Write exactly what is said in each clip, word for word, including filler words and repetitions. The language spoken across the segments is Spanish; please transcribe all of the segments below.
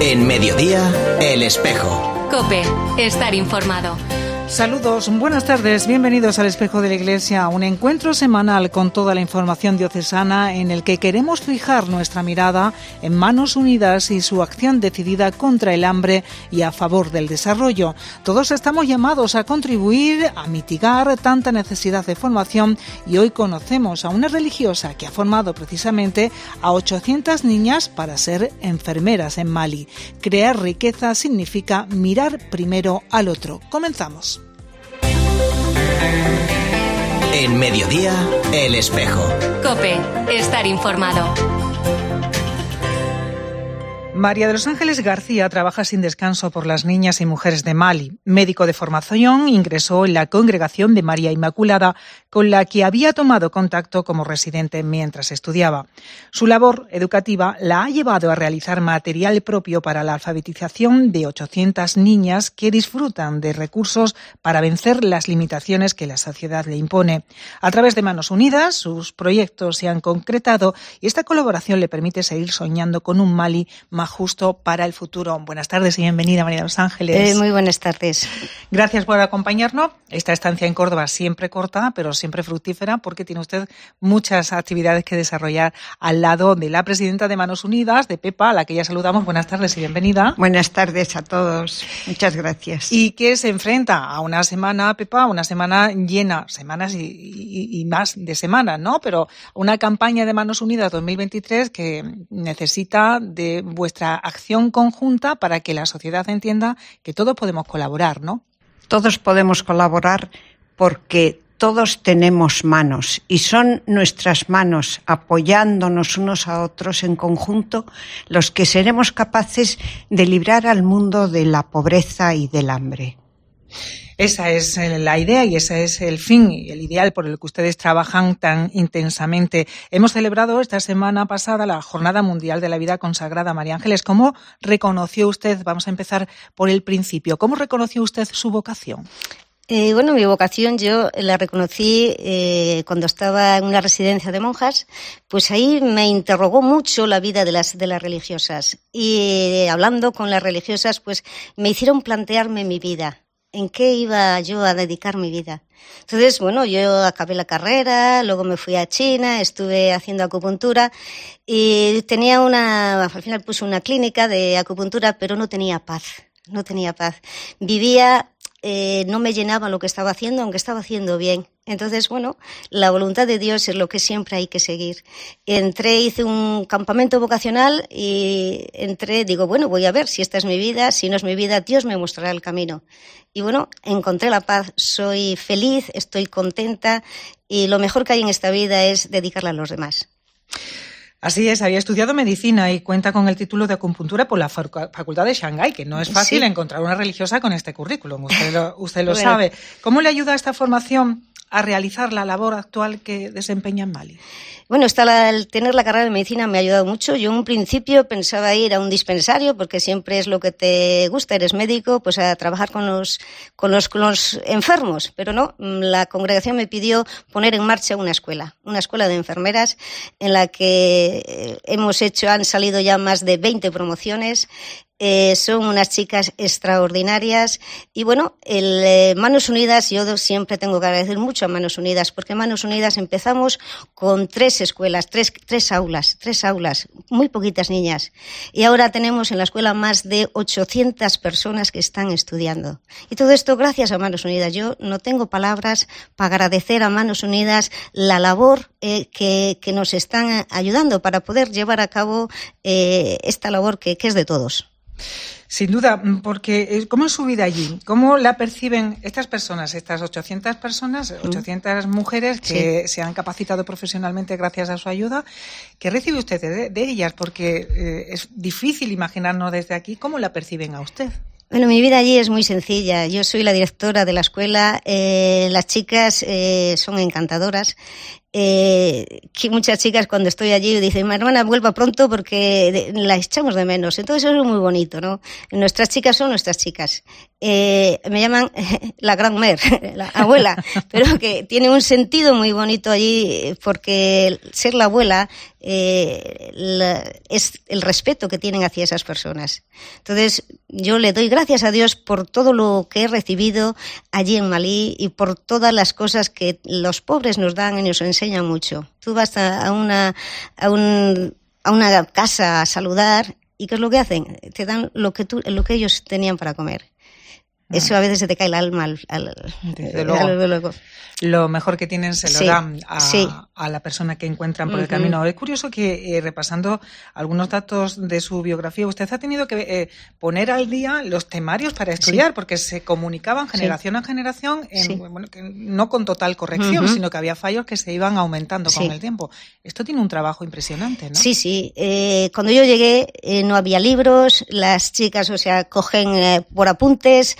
En Mediodía, El Espejo. COPE, estar informado. Saludos, buenas tardes, bienvenidos al Espejo de la Iglesia, un encuentro semanal con toda la información diocesana en el que queremos fijar nuestra mirada en Manos Unidas y su acción decidida contra el hambre y a favor del desarrollo. Todos estamos llamados a contribuir a mitigar tanta necesidad de formación y hoy conocemos a una religiosa que ha formado precisamente a ochocientas niñas para ser enfermeras en Mali. Crear riqueza significa mirar primero al otro. Comenzamos. En Mediodía, El Espejo. COPE, estar informado. María de los Ángeles García trabaja sin descanso por las niñas y mujeres de Mali. Médico de formación, ingresó en la Congregación de María Inmaculada, con la que había tomado contacto como residente mientras estudiaba. Su labor educativa la ha llevado a realizar material propio para la alfabetización de ochocientas niñas que disfrutan de recursos para vencer las limitaciones que la sociedad le impone. A través de Manos Unidas, sus proyectos se han concretado y esta colaboración le permite seguir soñando con un Mali más justo para el futuro. Buenas tardes y bienvenida, María de los Ángeles. Eh, muy buenas tardes. Gracias por acompañarnos. Esta estancia en Córdoba siempre corta, pero siempre fructífera, porque tiene usted muchas actividades que desarrollar al lado de la presidenta de Manos Unidas, de Pepa, a la que ya saludamos. Buenas tardes y bienvenida. Buenas tardes a todos. Muchas gracias. Y que se enfrenta a una semana, Pepa, una semana llena, semanas y, y, y más de semanas, ¿no? Pero una campaña de Manos Unidas dos mil veintitrés que necesita de vuestra acción conjunta para que la sociedad entienda que todos podemos colaborar, ¿no? Todos podemos colaborar porque todos tenemos manos y son nuestras manos, apoyándonos unos a otros en conjunto, los que seremos capaces de librar al mundo de la pobreza y del hambre. Esa es la idea y ese es el fin y el ideal por el que ustedes trabajan tan intensamente. Hemos celebrado esta semana pasada la Jornada Mundial de la Vida Consagrada. María Ángeles, ¿cómo reconoció usted, vamos a empezar por el principio, cómo reconoció usted su vocación? Eh, bueno, mi vocación yo la reconocí eh, cuando estaba en una residencia de monjas, pues ahí me interrogó mucho la vida de las, de las religiosas y eh, hablando con las religiosas pues me hicieron plantearme mi vida. ¿En qué iba yo a dedicar mi vida? Entonces, bueno, yo acabé la carrera, luego me fui a China, estuve haciendo acupuntura y tenía una, al final puse una clínica de acupuntura, pero no tenía paz, no tenía paz. Vivía, eh, no me llenaba lo que estaba haciendo, aunque estaba haciendo bien. Entonces, bueno, la voluntad de Dios es lo que siempre hay que seguir. Entré, hice un campamento vocacional y entré, digo, bueno, voy a ver si esta es mi vida, si no es mi vida, Dios me mostrará el camino. Y bueno, encontré la paz, soy feliz, estoy contenta y lo mejor que hay en esta vida es dedicarla a los demás. Así es, había estudiado medicina y cuenta con el título de acupuntura por la Facultad de Shanghái, que no es fácil sí. encontrar una religiosa con este currículum, usted lo, usted lo bueno. sabe. ¿Cómo le ayuda esta formación a realizar la labor actual que desempeña en Mali? Bueno, está la, el tener la carrera de medicina me ha ayudado mucho. Yo en un principio pensaba ir a un dispensario porque siempre es lo que te gusta, eres médico, pues a trabajar con los, con los, con los enfermos. Pero no, la congregación me pidió poner en marcha una escuela, una escuela de enfermeras en la que hemos hecho, han salido ya más de veinte promociones. Eh, son unas chicas extraordinarias y bueno, el eh, Manos Unidas, yo siempre tengo que agradecer mucho a Manos Unidas porque Manos Unidas empezamos con tres escuelas, tres, tres aulas, tres aulas, muy poquitas niñas y ahora tenemos en la escuela más de ochocientas personas que están estudiando y todo esto gracias a Manos Unidas. Yo no tengo palabras para agradecer a Manos Unidas la labor eh, que, que nos están ayudando para poder llevar a cabo eh, esta labor que, que es de todos. Sin duda, porque ¿cómo es su vida allí? ¿Cómo la perciben estas personas, estas ochocientas personas, ochocientas mujeres que sí. se han capacitado profesionalmente gracias a su ayuda? ¿Qué recibe usted de, de ellas? Porque eh, es difícil imaginarnos desde aquí cómo la perciben a usted. Bueno, mi vida allí es muy sencilla. Yo soy la directora de la escuela. Eh, las chicas eh, son encantadoras. eh, que muchas chicas cuando estoy allí dicen, hermana, vuelva pronto porque la echamos de menos. Entonces eso es muy bonito, ¿no? Nuestras chicas son nuestras chicas. Eh, me llaman la gran mer, la abuela, pero que tiene un sentido muy bonito allí porque ser la abuela eh, la, es el respeto que tienen hacia esas personas. Entonces yo le doy gracias a Dios por todo lo que he recibido allí en Malí y por todas las cosas que los pobres nos dan y nos enseñan mucho. Tú vas a, a, una, a, un, a una casa a saludar y ¿qué es lo que hacen? Te dan lo que, tú, lo que ellos tenían para comer. Eso a veces se te cae el alma al, al, Desde luego. al, luego. Lo mejor que tienen se lo sí, dan a, sí. a la persona que encuentran por uh-huh. el camino. Es curioso que, eh, repasando algunos datos de su biografía, usted ha tenido que eh, poner al día los temarios para estudiar, sí. porque se comunicaban generación sí. a generación, en, sí. bueno, que no con total corrección, uh-huh. sino que había fallos que se iban aumentando sí. con el tiempo. Esto tiene un trabajo impresionante, ¿no? Sí, sí. Eh, cuando yo llegué eh, no había libros, las chicas, o sea, cogen eh, por apuntes,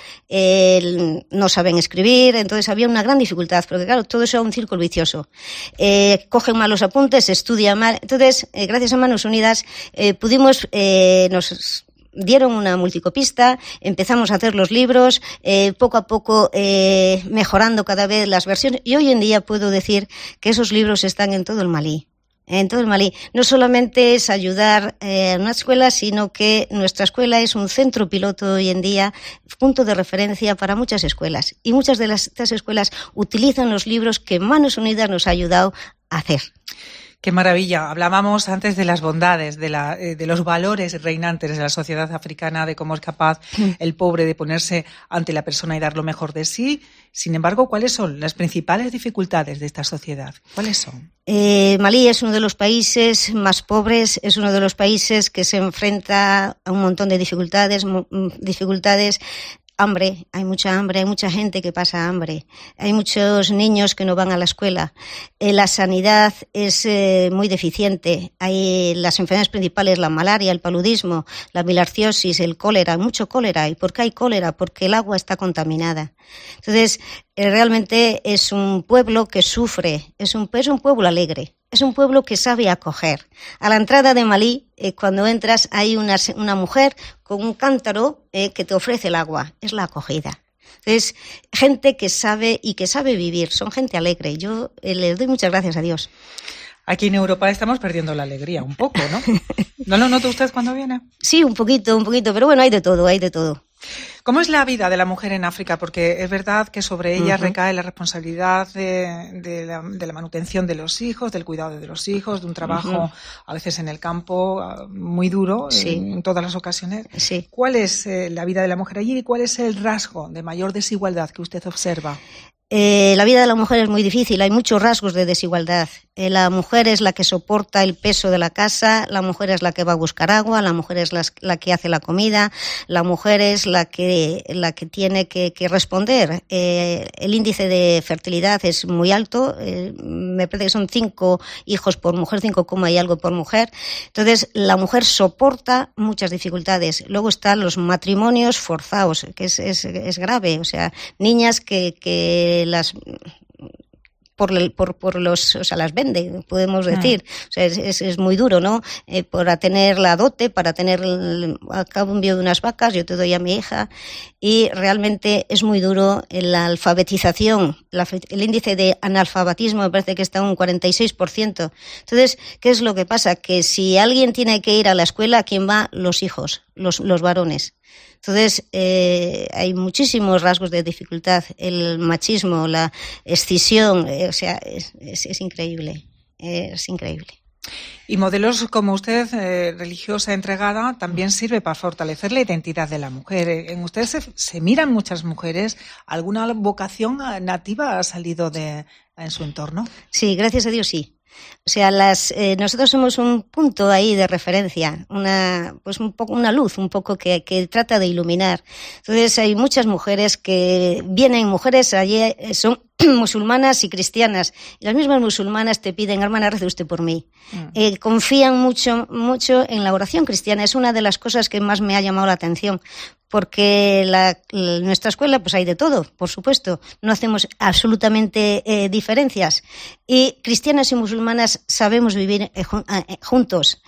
eh, no saben escribir, entonces había una gran dificultad, porque claro, todo eso era un círculo vicioso. Eh, cogen mal los apuntes, estudian mal. Entonces, eh, gracias a Manos Unidas, eh, pudimos, eh, nos dieron una multicopista, empezamos a hacer los libros, eh, poco a poco eh, mejorando cada vez las versiones, y hoy en día puedo decir que esos libros están en todo el Malí. En todo el Malí. No solamente es ayudar eh, a una escuela, sino que nuestra escuela es un centro piloto hoy en día, punto de referencia para muchas escuelas. Y muchas de las, estas escuelas utilizan los libros que Manos Unidas nos ha ayudado a hacer. Qué maravilla. Hablábamos antes de las bondades, de, la, de los valores reinantes de la sociedad africana, de cómo es capaz el pobre de ponerse ante la persona y dar lo mejor de sí. Sin embargo, ¿cuáles son las principales dificultades de esta sociedad? ¿Cuáles son? Eh, Malí es uno de los países más pobres, es uno de los países que se enfrenta a un montón de dificultades, dificultades hambre, hay mucha hambre, hay mucha gente que pasa hambre, hay muchos niños que no van a la escuela, eh, la sanidad es eh, muy deficiente, hay las enfermedades principales, la malaria, el paludismo, la bilharciosis, el cólera, mucho cólera. ¿Y por qué hay cólera? Porque el agua está contaminada. Entonces, eh, realmente es un pueblo que sufre, es un, es un pueblo alegre. Es un pueblo que sabe acoger. A la entrada de Malí, eh, cuando entras, hay una, una mujer con un cántaro eh, que te ofrece el agua. Es la acogida. Entonces, gente que sabe y que sabe vivir. Son gente alegre. Yo eh, les doy muchas gracias a Dios. Aquí en Europa estamos perdiendo la alegría un poco, ¿no? ¿No lo nota usted cuando viene? Sí, un poquito, un poquito. Pero bueno, hay de todo, hay de todo. ¿Cómo es la vida de la mujer en África? Porque es verdad que sobre ella uh-huh. recae la responsabilidad de, de, la, de la manutención de los hijos, del cuidado de los hijos, de un trabajo uh-huh. a veces en el campo muy duro sí. en, en todas las ocasiones. Sí. ¿Cuál es eh, la vida de la mujer allí y cuál es el rasgo de mayor desigualdad que usted observa? Eh, la vida de la mujer es muy difícil, hay muchos rasgos de desigualdad. Eh, la mujer es la que soporta el peso de la casa, la mujer es la que va a buscar agua, la mujer es la, la que hace la comida, la mujer es la que, la que tiene que, que responder. Eh, el índice de fertilidad es muy alto, eh, me parece que son cinco hijos por mujer, cinco coma y algo por mujer. Entonces, la mujer soporta muchas dificultades. Luego están los matrimonios forzados, que es, es, es grave, o sea, niñas que, que las por, por, por los, o sea, las vende, podemos decir. Mm. O sea, es, es, es muy duro, ¿no? Eh, para tener la dote, para tener a cambio de unas vacas, yo te doy a mi hija, y realmente es muy duro la alfabetización, la, el índice de analfabetismo me parece que está en un cuarenta y seis por ciento. Entonces, ¿qué es lo que pasa? Que si alguien tiene que ir a la escuela, ¿quién va? Los hijos, los, los varones. Entonces, eh, hay muchísimos rasgos de dificultad. El machismo, la escisión, eh, o sea, es, es, es increíble, eh, es increíble. Y modelos como usted, eh, religiosa entregada, también sirve para fortalecer la identidad de la mujer. En usted se, se miran muchas mujeres. ¿Alguna vocación nativa ha salido de en su entorno? Sí, gracias a Dios sí. O sea, las, eh, nosotros somos un punto ahí de referencia, una, pues un poco, una luz, un poco que, que trata de iluminar. Entonces hay muchas mujeres que vienen, mujeres allí son musulmanas y cristianas. Y las mismas musulmanas te piden, hermana, rece usted por mí. Mm. Eh, confían mucho, mucho en la oración cristiana. Es una de las cosas que más me ha llamado la atención. porque la, la, nuestra escuela pues hay de todo, por supuesto, no hacemos absolutamente eh, diferencias, y cristianas y musulmanas sabemos vivir eh, juntos,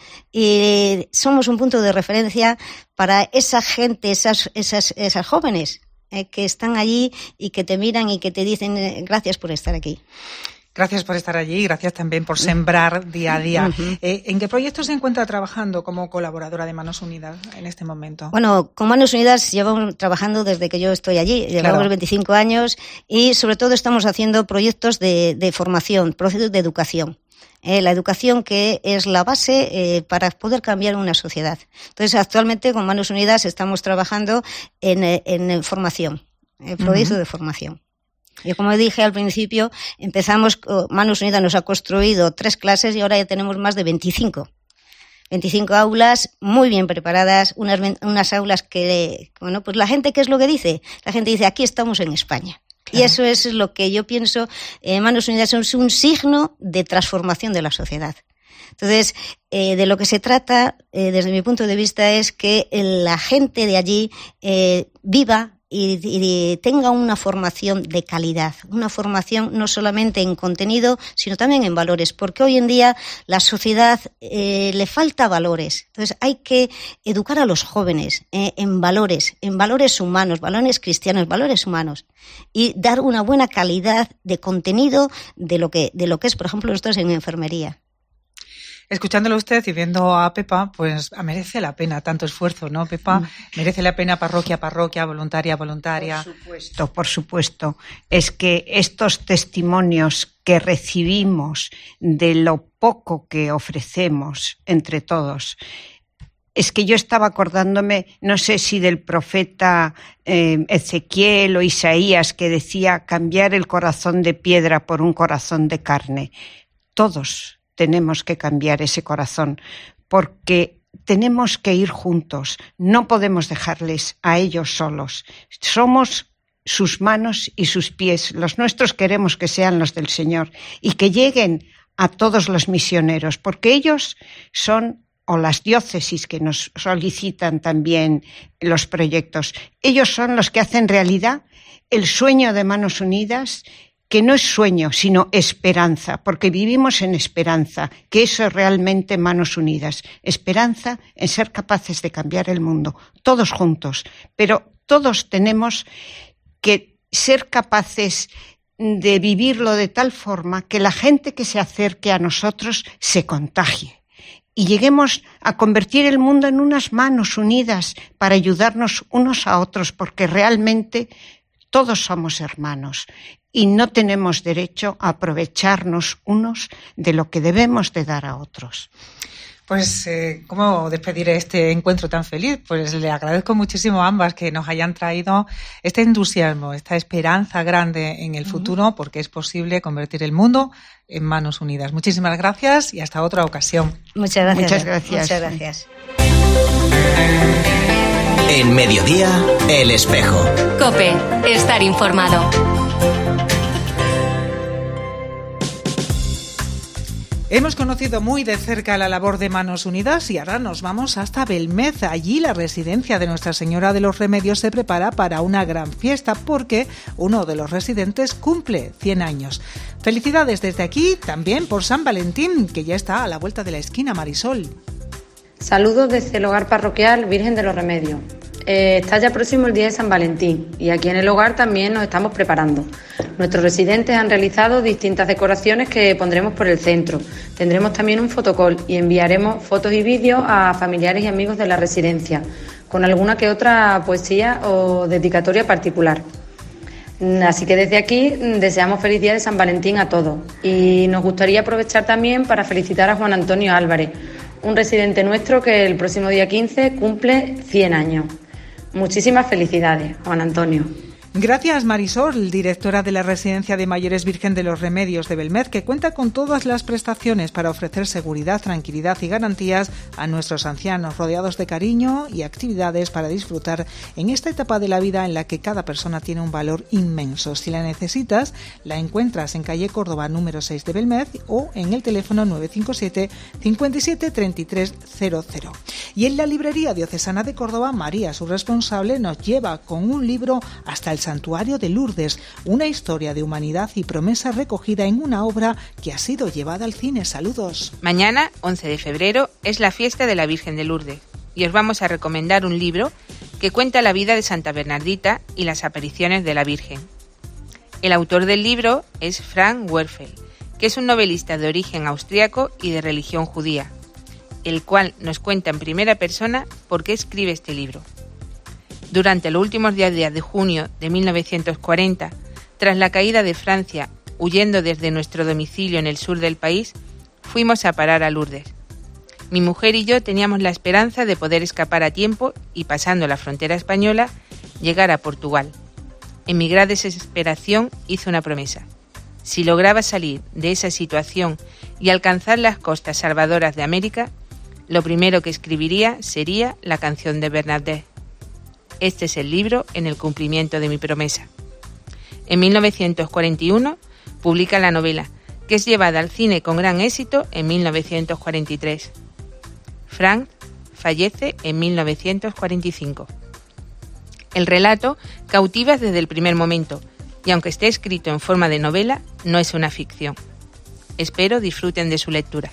y somos un punto de referencia para esa gente, esas, esas, esas jóvenes eh, que están allí y que te miran y que te dicen eh, gracias por estar aquí. Gracias por estar allí y gracias también por sembrar día a día. Uh-huh. Eh, ¿En qué proyectos se encuentra trabajando como colaboradora de Manos Unidas en este momento? Bueno, con Manos Unidas llevamos trabajando desde que yo estoy allí, llevamos claro. veinticinco años, y sobre todo estamos haciendo proyectos de, de formación, proyectos de educación. Eh, la educación que es la base eh, para poder cambiar una sociedad. Entonces, actualmente con Manos Unidas estamos trabajando en, en, en formación, en proyectos uh-huh. de formación. Y como dije al principio, empezamos, Manos Unidas nos ha construido tres clases y ahora ya tenemos más de veinticinco. veinticinco aulas muy bien preparadas, unas, unas aulas que, bueno, pues la gente, ¿qué es lo que dice? La gente dice, aquí estamos en España. Claro. Y eso es lo que yo pienso, eh, Manos Unidas es un signo de transformación de la sociedad. Entonces, eh, de lo que se trata, eh, desde mi punto de vista, es que la gente de allí eh, viva Y, y tenga una formación de calidad, una formación no solamente en contenido, sino también en valores, porque hoy en día la sociedad eh, le falta valores. Entonces hay que educar a los jóvenes eh, en valores, en valores humanos, valores cristianos, valores humanos, y dar una buena calidad de contenido de lo que, de lo que es, por ejemplo, nosotros en enfermería. Escuchándolo usted y viendo a Pepa, pues merece la pena tanto esfuerzo, ¿no, Pepa? Merece la pena parroquia a parroquia, voluntaria a voluntaria. Por supuesto, por supuesto. Es que estos testimonios que recibimos de lo poco que ofrecemos entre todos, es que yo estaba acordándome, no sé si del profeta eh, Ezequiel o Isaías, que decía cambiar el corazón de piedra por un corazón de carne. Todos tenemos que cambiar ese corazón, porque tenemos que ir juntos, no podemos dejarles a ellos solos. Somos sus manos y sus pies, los nuestros queremos que sean los del Señor y que lleguen a todos los misioneros, porque ellos son, o las diócesis que nos solicitan también los proyectos, ellos son los que hacen realidad el sueño de Manos Unidas, que no es sueño, sino esperanza, porque vivimos en esperanza, que eso es realmente Manos Unidas. Esperanza en ser capaces de cambiar el mundo, todos juntos, pero todos tenemos que ser capaces de vivirlo de tal forma que la gente que se acerque a nosotros se contagie y lleguemos a convertir el mundo en unas manos unidas para ayudarnos unos a otros, porque realmente todos somos hermanos y no tenemos derecho a aprovecharnos unos de lo que debemos de dar a otros. Pues, eh, ¿cómo despedir este encuentro tan feliz? Pues le agradezco muchísimo a ambas que nos hayan traído este entusiasmo, esta esperanza grande en el futuro, porque es posible convertir el mundo en Manos Unidas. Muchísimas gracias y hasta otra ocasión. Muchas gracias. Muchas gracias. Muchas gracias. En Mediodía, El Espejo. COPE, estar informado. Hemos conocido muy de cerca la labor de Manos Unidas y ahora nos vamos hasta Belmez. Allí la residencia de Nuestra Señora de los Remedios se prepara para una gran fiesta porque uno de los residentes cumple cien años. Felicidades desde aquí también por San Valentín, que ya está a la vuelta de la esquina, Marisol. Saludos desde el Hogar Parroquial Virgen de los Remedios. Eh, está ya próximo el día de San Valentín y aquí en el hogar también nos estamos preparando. Nuestros residentes han realizado distintas decoraciones que pondremos por el centro. Tendremos también un fotocall y enviaremos fotos y vídeos a familiares y amigos de la residencia, con alguna que otra poesía o dedicatoria particular. Así que desde aquí deseamos feliz día de San Valentín a todos y nos gustaría aprovechar también para felicitar a Juan Antonio Álvarez, un residente nuestro que el próximo día quince cumple cien años. Muchísimas felicidades, Juan Antonio. Gracias, Marisol, directora de la Residencia de Mayores Virgen de los Remedios de Belmez, que cuenta con todas las prestaciones para ofrecer seguridad, tranquilidad y garantías a nuestros ancianos, rodeados de cariño y actividades para disfrutar en esta etapa de la vida en la que cada persona tiene un valor inmenso. Si la necesitas, la encuentras en calle Córdoba número seis de Belmez o en el teléfono nueve cinco siete, cincuenta y siete, treinta y tres cero cero. Y en la librería diocesana de Córdoba, María, su responsable, nos lleva con un libro hasta el santuario de Lourdes, una historia de humanidad y promesa recogida en una obra que ha sido llevada al cine. Saludos. Mañana, once de febrero, es la fiesta de la Virgen de Lourdes y os vamos a recomendar un libro que cuenta la vida de Santa Bernardita y las apariciones de la Virgen. El autor del libro es Frank Werfel, que es un novelista de origen austriaco y de religión judía, el cual nos cuenta en primera persona por qué escribe este libro. Durante los últimos diez días de junio de mil novecientos cuarenta, tras la caída de Francia, huyendo desde nuestro domicilio en el sur del país, fuimos a parar a Lourdes. Mi mujer y yo teníamos la esperanza de poder escapar a tiempo y, pasando la frontera española, llegar a Portugal. En mi gran desesperación hice una promesa. Si lograba salir de esa situación y alcanzar las costas salvadoras de América, lo primero que escribiría sería la canción de Bernadette. Este es el libro en el cumplimiento de mi promesa. En mil novecientos cuarenta y uno publica la novela, que es llevada al cine con gran éxito en mil novecientos cuarenta y tres. Frank fallece en mil novecientos cuarenta y cinco. El relato cautiva desde el primer momento, y aunque esté escrito en forma de novela, no es una ficción. Espero disfruten de su lectura.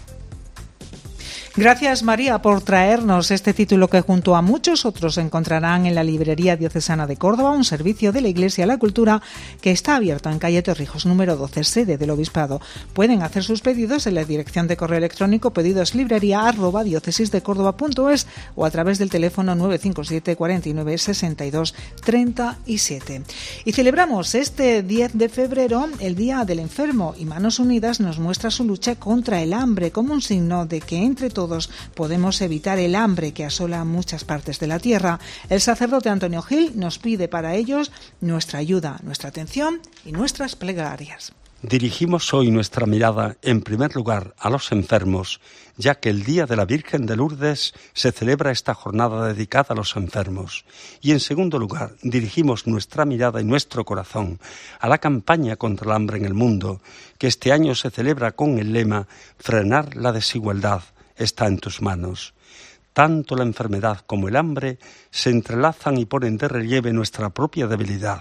Gracias, María, por traernos este título que junto a muchos otros encontrarán en la Librería Diocesana de Córdoba, un servicio de la Iglesia a la Cultura que está abierto en calle Torrijos número doce, sede del Obispado. Pueden hacer sus pedidos en la dirección de correo electrónico pedidoslibrería arroba diócesisdecórdoba.es o a través del teléfono nueve cinco siete, cuarenta y nueve, sesenta y dos, treinta y siete. Y celebramos este diez de febrero el Día del Enfermo, y Manos Unidas nos muestra su lucha contra el hambre como un signo de que entre todos Todos podemos evitar el hambre que asola muchas partes de la tierra. El sacerdote Antonio Gil nos pide para ellos nuestra ayuda, nuestra atención y nuestras plegarias. Dirigimos hoy nuestra mirada, en primer lugar, a los enfermos, ya que el Día de la Virgen de Lourdes se celebra esta jornada dedicada a los enfermos. Y en segundo lugar, dirigimos nuestra mirada y nuestro corazón a la campaña contra el hambre en el mundo, que este año se celebra con el lema «Frenar la desigualdad está en tus manos». Tanto la enfermedad como el hambre se entrelazan y ponen de relieve nuestra propia debilidad.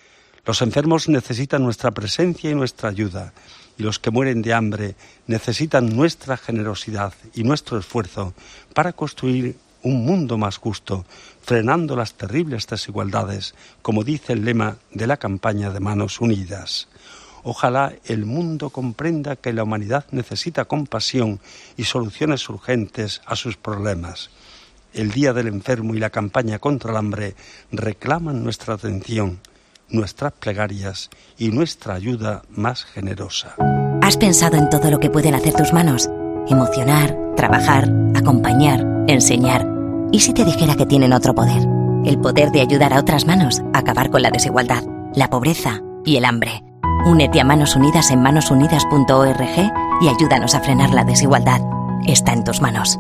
Los enfermos necesitan nuestra presencia y nuestra ayuda, y los que mueren de hambre necesitan nuestra generosidad y nuestro esfuerzo para construir un mundo más justo, frenando las terribles desigualdades, como dice el lema de la campaña de Manos Unidas. Ojalá el mundo comprenda que la humanidad necesita compasión y soluciones urgentes a sus problemas. El Día del Enfermo y la campaña contra el hambre reclaman nuestra atención, nuestras plegarias y nuestra ayuda más generosa. ¿Has pensado en todo lo que pueden hacer tus manos? Emocionar, trabajar, acompañar, enseñar. ¿Y si te dijera que tienen otro poder? El poder de ayudar a otras manos a acabar con la desigualdad, la pobreza y el hambre. Únete a Manos Unidas en manos unidas punto org y ayúdanos a frenar la desigualdad. Está en tus manos.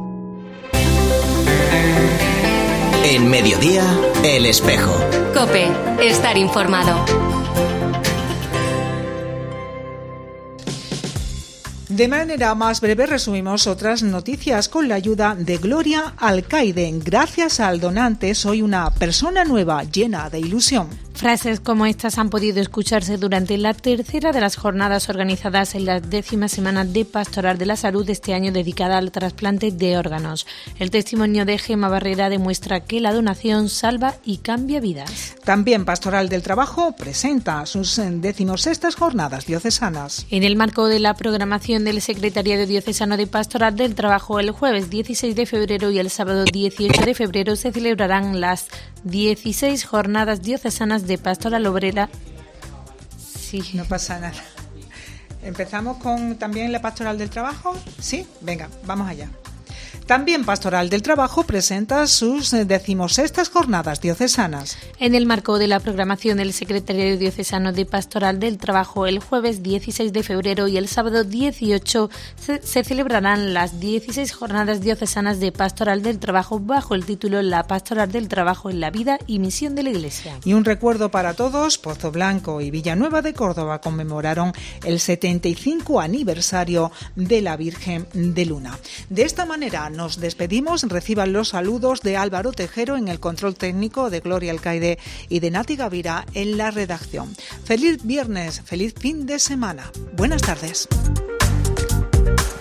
En Mediodía, El Espejo. COPE, estar informado. De manera más breve resumimos otras noticias con la ayuda de Gloria Alcaide. Gracias al donante soy una persona nueva llena de ilusión. Frases como estas han podido escucharse durante la tercera de las jornadas organizadas en la décima semana de Pastoral de la Salud de este año dedicada al trasplante de órganos. El testimonio de Gemma Barrera demuestra que la donación salva y cambia vidas. También Pastoral del Trabajo presenta sus decimosextas jornadas diocesanas. En el marco de la programación del Secretariado Diocesano de Pastoral del Trabajo, el jueves dieciséis de febrero y el sábado dieciocho de febrero se celebrarán las dieciséis jornadas diocesanas de Pastoral Obrera. Sí, no pasa nada. ¿Empezamos con también la Pastoral del Trabajo? Sí, venga, vamos allá. También Pastoral del Trabajo presenta sus decimosextas jornadas diocesanas. En el marco de la programación del Secretariado Diocesano de Pastoral del Trabajo, el jueves dieciséis de febrero y el sábado dieciocho se, se celebrarán las dieciséis jornadas diocesanas de Pastoral del Trabajo bajo el título La Pastoral del Trabajo en la vida y misión de la Iglesia. Y un recuerdo para todos, Pozo Blanco y Villanueva de Córdoba conmemoraron el setenta y cinco aniversario de la Virgen de Luna. De esta manera, Nos despedimos. Reciban los saludos de Álvaro Tejero en el control técnico, de Gloria Alcaide y de Nati Gavira en la redacción. Feliz viernes, feliz fin de semana. Buenas tardes.